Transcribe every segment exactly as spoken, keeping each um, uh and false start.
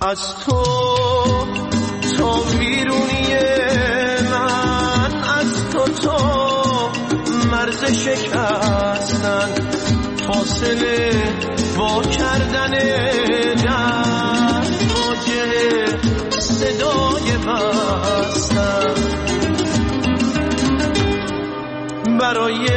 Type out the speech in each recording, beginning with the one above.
از تو تا ویرونی من، از تو تا مرز شکستن، فاصله با کردن در واجه صدای بستن. برای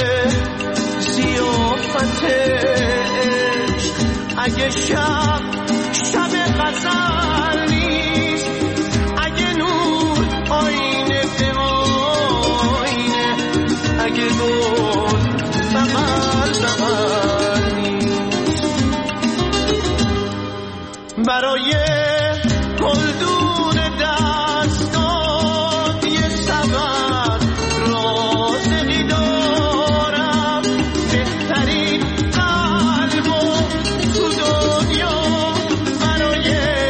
ضیافت عشق اگه شب شب غزل نیست، اگه نور آینه به آینه، اگه گل بغل بغل نیست. برای گلدون دستات یه سبد رازقی دارم، بهترین قلب و تو دنیا برای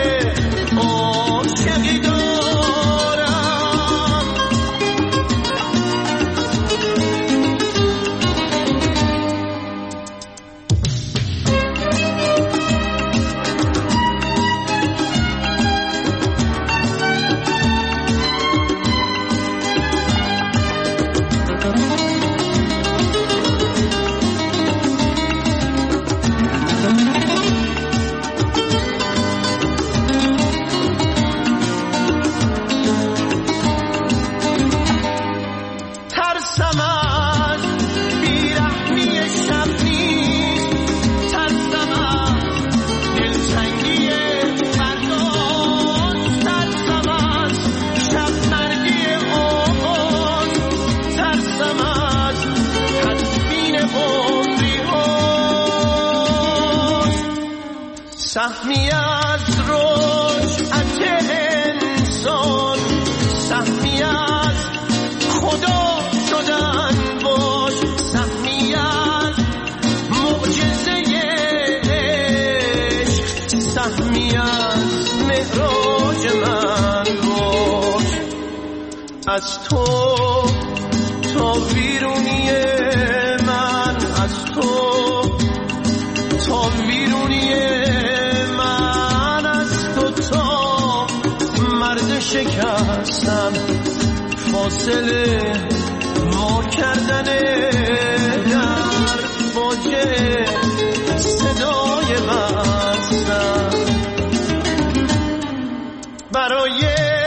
عاشقی دارم. ترسم از بیرحمی شب نیست، ترسم از دلتنگی فرداست، ترسم از شب مرگی آغاز، ترسم از تدفین عمری هاست. سهمی از رجعت انسان، سهمی از خدا شدن باش، سهمی از معجزه عشق، سهمی از معراج من باش. از تو تا ویرونی من، از تو تا ویرونی من، از تو تا مرد شکستن، فاصله ما کردن در واجه صدای بستن. برای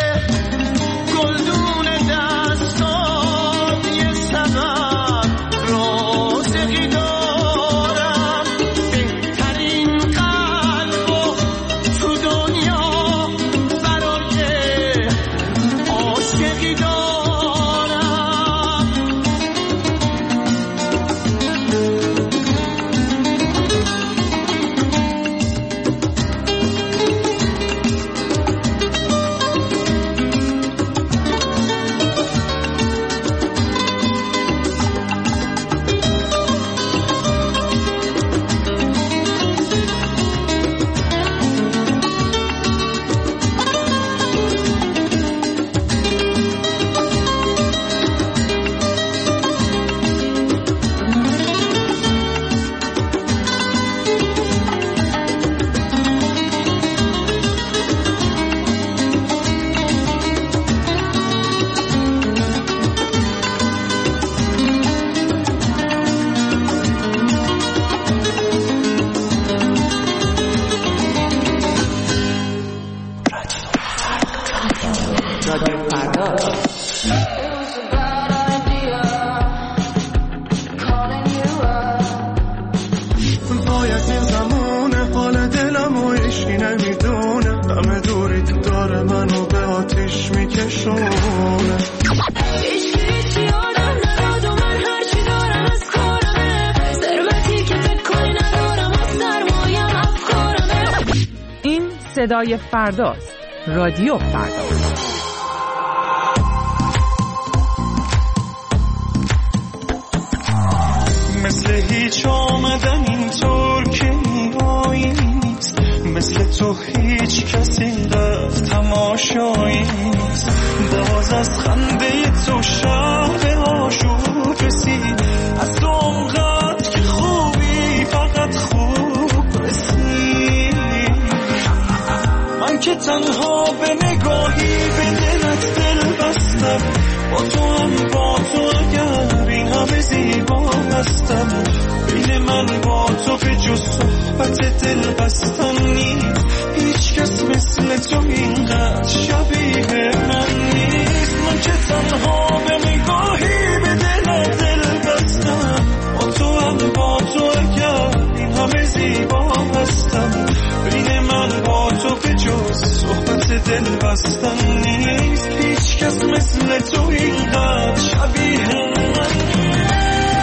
گلدون دستات یه سبب رازقی دارم، بهترین قلب و تو دنیا برای عاشقی دارم. صدای فرداست. رادیو فردا. مثل هیچ آمدن اینطور که میایی نیست، مثل تو هیچ کسی رفت تماشایی نیست. باز از خنده تو شب آشوب رسید، از تو اونقدر که خوبی فقط خوب رسید. من که تنها به نگاهی به دلت دل بستم، با تو هم با تو اگر این همه زیبا هستم. بین من با تو به جز صحبت دل بستن نیست، هیچ کس مثل تو اینقدر شبیه من نیست. من که تنها به نگاهی به دلت دل بستم، با تو هم با تو اگر این همه زیبا هستم. بین من با تو به جز صحبت دل بستن نیست، هیچ کس مثل تو اینقدر شبیه من نیست.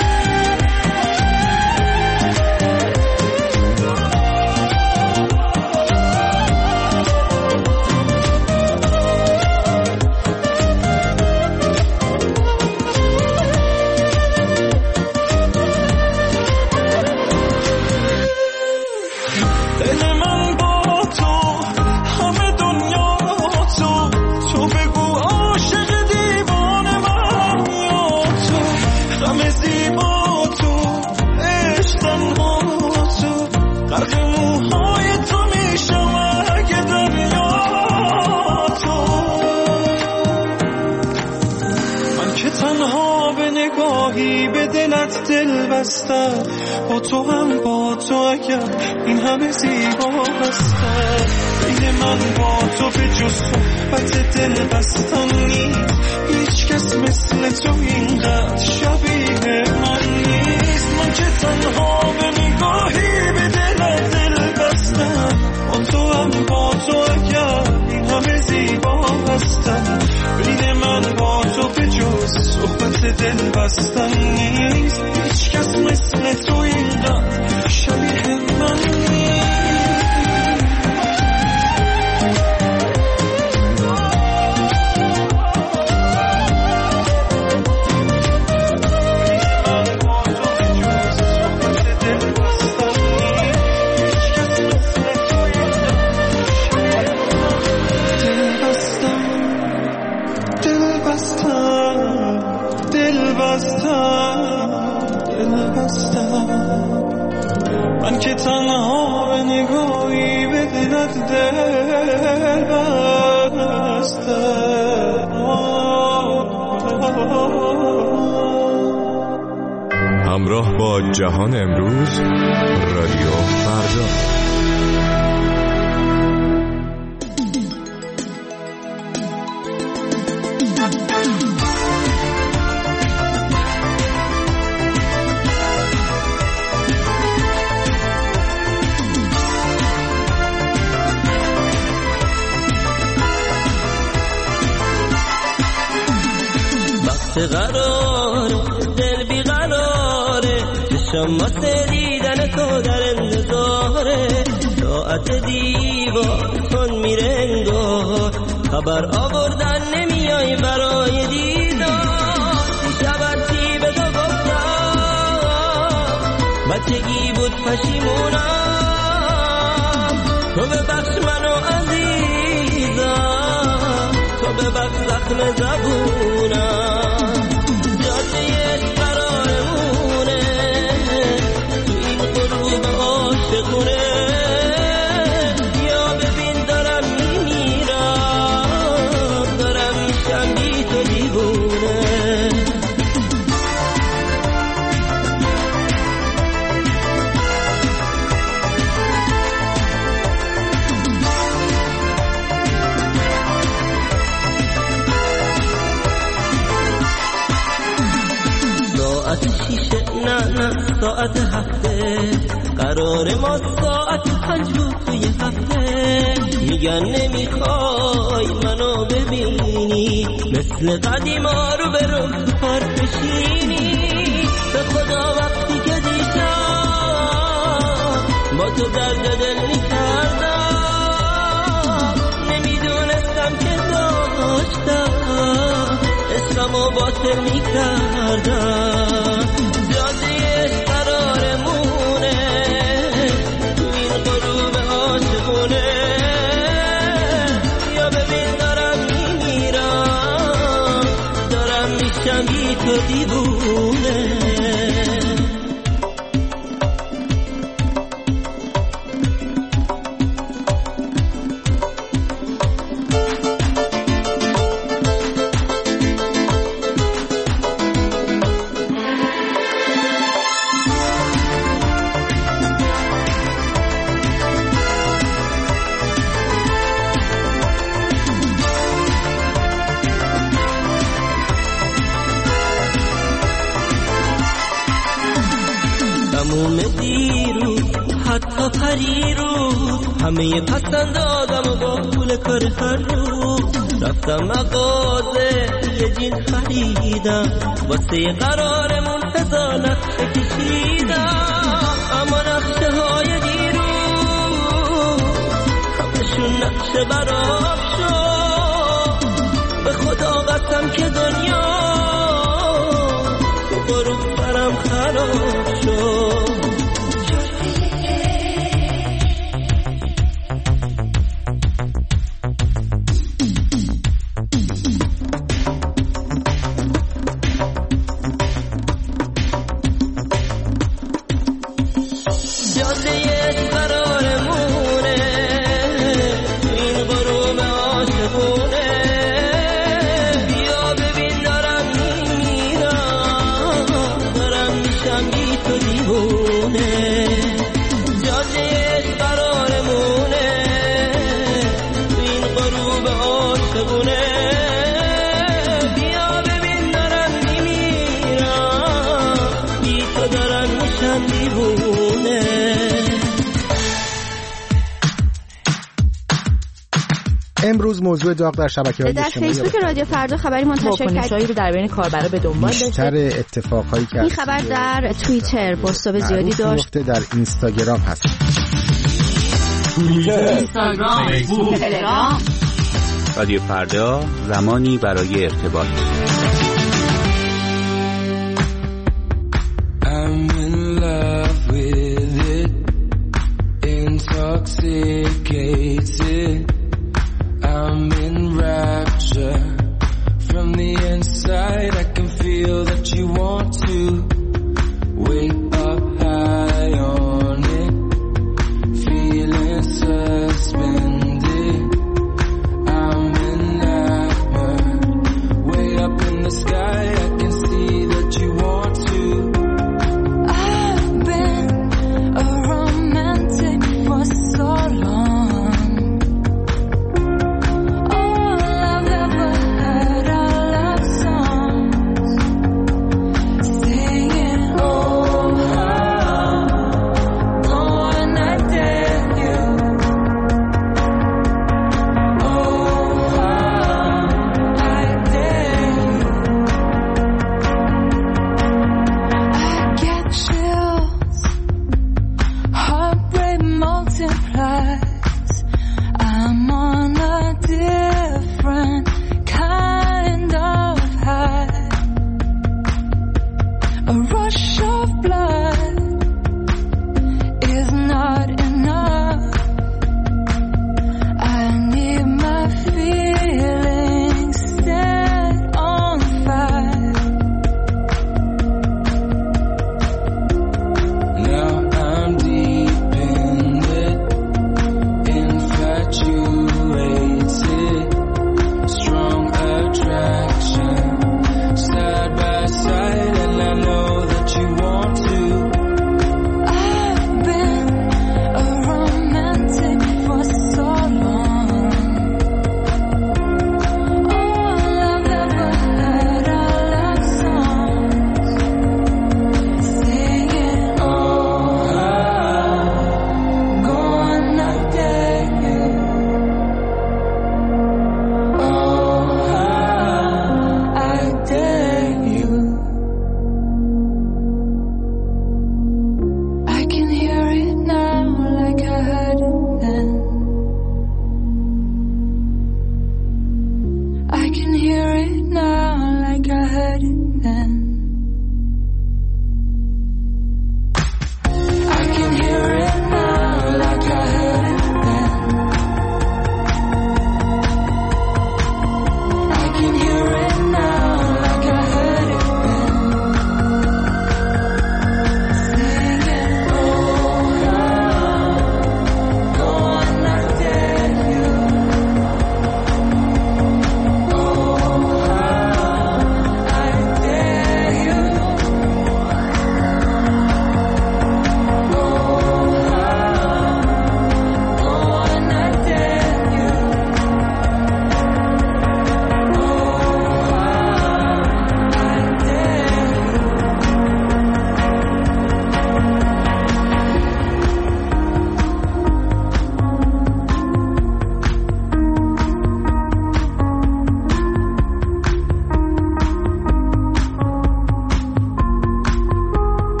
با تو هم با تو اگر این همه زیبا هستم. بین من با تو به جز صحبت دل بستن نیست، هیچ کس مثل تو اینقدر شبیه من نیست. من که تنها به نگاهی به دل دل بستم، با تو هم با تو اگر این همه زیبا هستم. بین من با تو به جز صحبت دل بستن نیست، هیچ کس مثل تو اینقدر شبیه من نیست. من که تنها به نگاهی به دلت دل بستم. همراه با جهان امروز، رادیو فردا. قرار دل بی قراره، شما دیدن تو در انتظاره. ساعت دیوار کن میره انگار، خبر آوردن نمیای برای دیدار. دیشب چی به تو گفتم، بچگی بود پشیمونم. تو ببخش منو عزیزم، تو ببخش زخم زبونم. ساعت هفته قرار ما ساعت پنج بود توی هفته. میگن نمیخوای منو ببینی، مثل قدیما رو به رو پار بشینی. به خدا وقتی که دیشب با تو درد دل میکردم، نمیدونستم که داشتم اسممو باطل میکردم. تو دیوونه حتی پریروز همه پسند آدم و با پول کار هر روز رفتم مغازه یه جین خریدم واسه قرارمون هزار نقشه کشیدم اما نقشه های دیروز همشون نقشه برام شد به خدا قسم که دنیا تو غروب برم خراب شد امروز موضوع داغ در شبکه‌های اجتماعی در فیسبوک رادیو فردا خبری منتشر کرد رو در بین کاربرا به دنبال داشت. بیشتر اتفاقایی که این خبر در توییتر بازتاب زیادی داشت. در اینستاگرام هست. توییتر، اینستاگرام، فیسبوک، تلگرام. رادیو فردا زمانی برای ارتباط. I'm in love with it, intoxicated. I'm in rapture. From the inside I can feel that you want to wake up high on it, feeling suspended. I'm enamored. Way up in the sky I can see that you want to. I've been a romantic for so long. Staying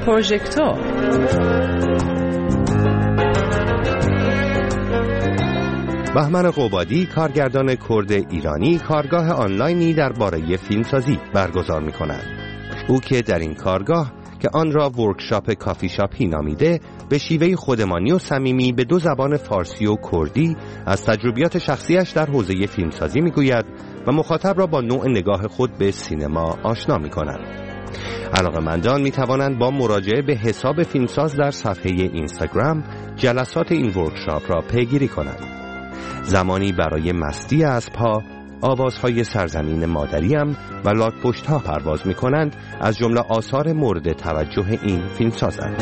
پروژکتور. بهمن قبادی، کارگردان کرد ایرانی، کارگاه آنلاینی درباره فیلمسازی برگزار می‌کند. او که در این کارگاه که آن را ورکشاپ کافی شاپی نامیده، به شیوه خودمانی و صمیمی به دو زبان فارسی و کردی از تجربیات شخصیش در حوزه فیلمسازی می‌گوید و مخاطب را با نوع نگاه خود به سینما آشنا می‌کند. علاقه‌مندان می‌توانند با مراجعه به حساب فیلمساز در صفحه اینستاگرام جلسات این ورکشاپ را پیگیری کنند. زمانی برای مستی از پا، آوازهای سرزمین مادریم و لاک‌پشت‌ها پرواز می‌کنند، از جمله آثار مورد توجه این فیلمسازند.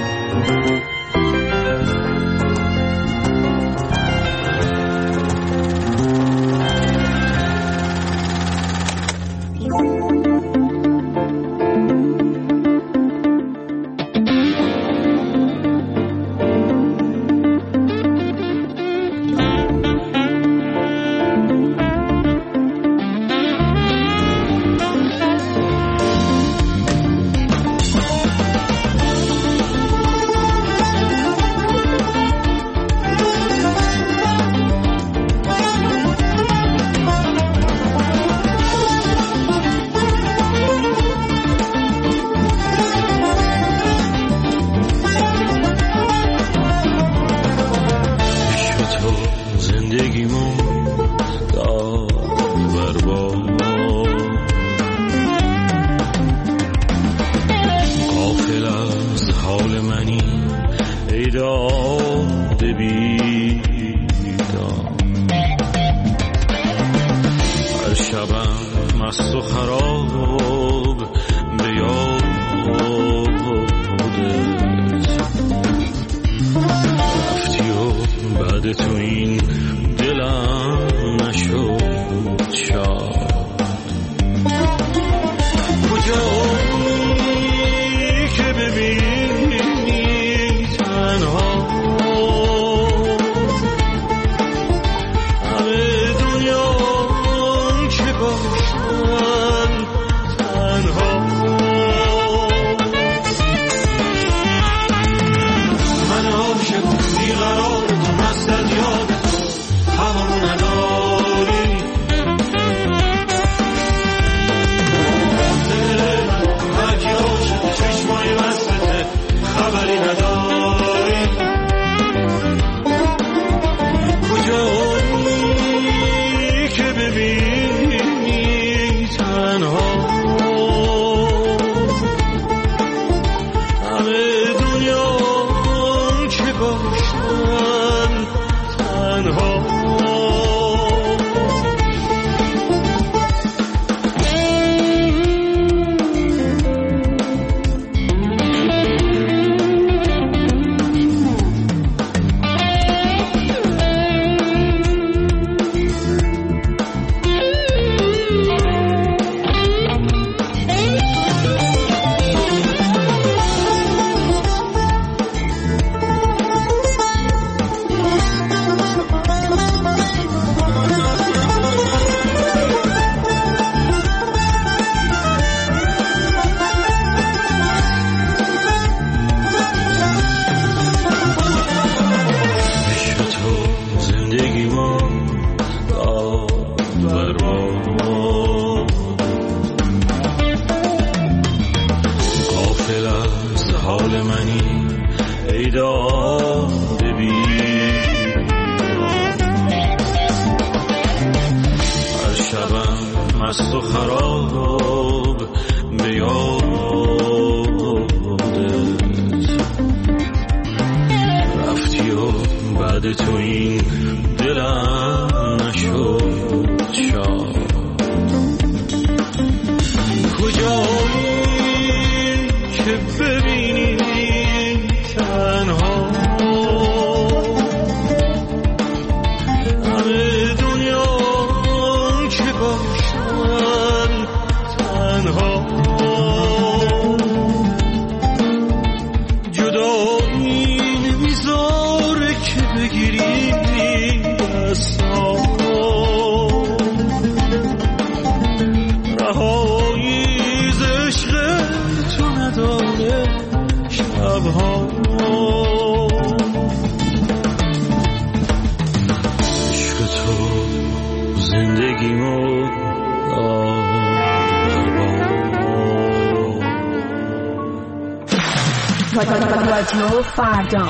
رادیو فردا.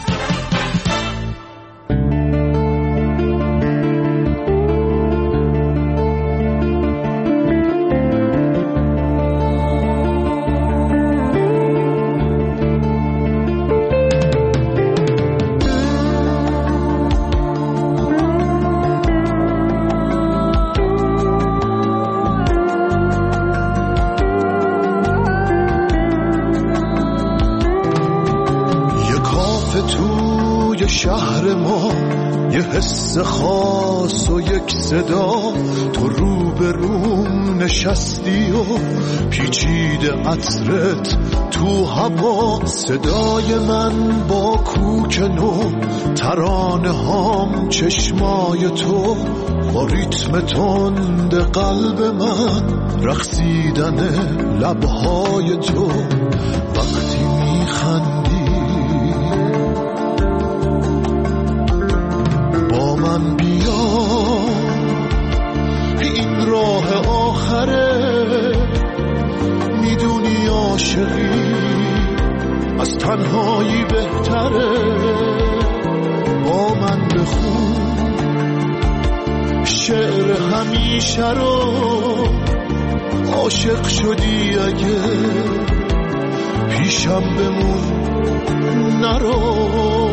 شهر ما یه حس خاص و یک صدا، تو رو به روم نشستی و پیچیده عطرت تو هوا، صدای من با کوک نو، ترانه هام چشمای تو، با ریتم تند قلب من، رقصیدن لبهای تو، وقتی میخندی من بیا، این راه آخره، میدونی عاشقی از تنهایی بهتره، با من بخون شعر همیشه رو، عاشق شدی اگه پیشم بمون نرو.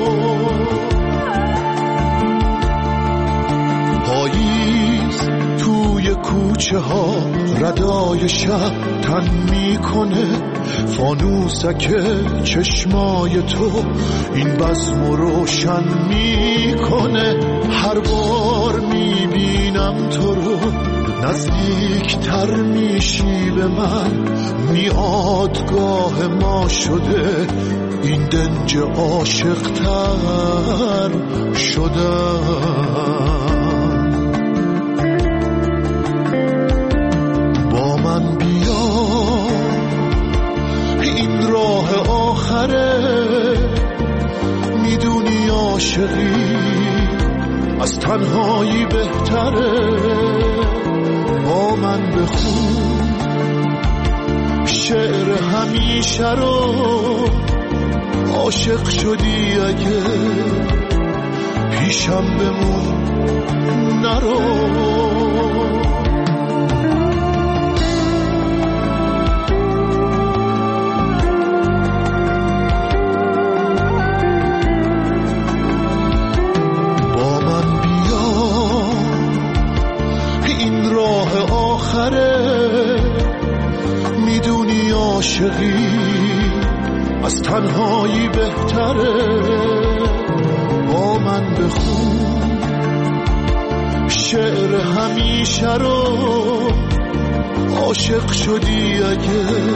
پاییز توی کوچه ها ردای شب تن میکنه، فانوسک چشمای تو این بزم روشن میکنه، هر بار میبینم تو رو نزدیک تر میشی به من، میادگاه ما شده این دنج عاشق تر شدم. با من بیا، این راه آخره، میدونی عاشقی از تنهایی بهتره، با من بخون شعر همیشه رو، عاشق شدی اگه پیشم بمون نرو. با من بیا، این راه آخره، میدونی عاشقی از تنهایی بهتره، با من بخون شعر همیشه رو، عاشق شدی اگه